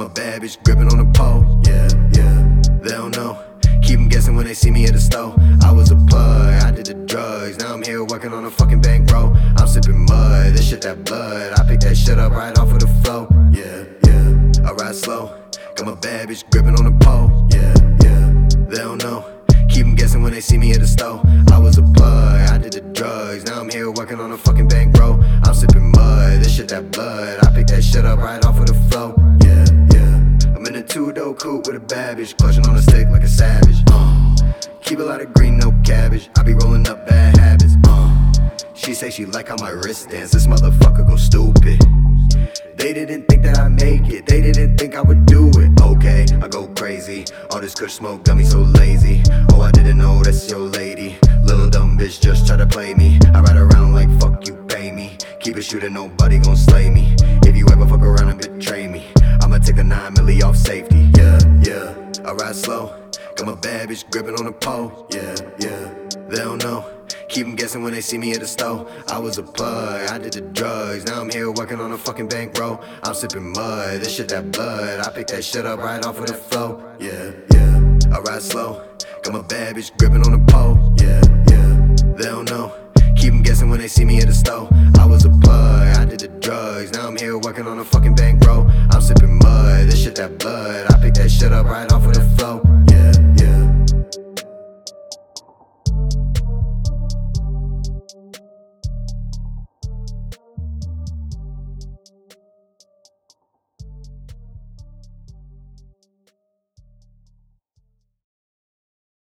Got my bad bitch gripping on the pole, yeah, yeah. They don't know, keep them guessing when they see me at the store. I was a plug, I did the drugs, now I'm here working on a fucking bankroll. I'm sipping mud, this shit that blood, I pick that shit up right off of the flow, yeah, yeah. I ride slow, got my bad bitch gripping on the pole, yeah, yeah. They don't know, keep them guessing when they see me at the store. I was a plug, I did the drugs, now I'm here working on a fucking bankroll. I'm sipping mud, this shit that blood, I pick that shit up right off of the flow, yeah, yeah. I'm in a two-door coupe with a bad bitch, clutching on a stick like a savage, keep a lot of green, no cabbage, I be rolling up bad habits, She say she like how my wrist dance, this motherfucker go stupid. They didn't think that I'd make it, they didn't think I would do it. Okay, I go crazy, all this kush smoke got me so lazy. Oh, I didn't know that's your lady. Little dumb bitch just try to play me. I ride around like fuck you pay me. Keep it shooting, nobody gon' slay me. If you ever fuck around and betray me, I'ma take the 9 milli off safety. Yeah, yeah, I ride slow, got my bad bitch gripping on the pole. Yeah, yeah, they don't know, keep them guessing when they see me at the store. I was a plug, I did the drugs, now I'm here working on a fucking bankroll. I'm sipping mud, this shit that blood, I pick that shit up right off of the flow. Yeah, yeah, I ride slow, got my bad bitch gripping on the pole. Yeah, yeah, they don't know, keep them guessing when they see me at the store. I was a plug, I did the drugs, now I'm here working on a fucking bankroll. I'm sipping mud, this shit that blood, I pick that shit up right off of the flow.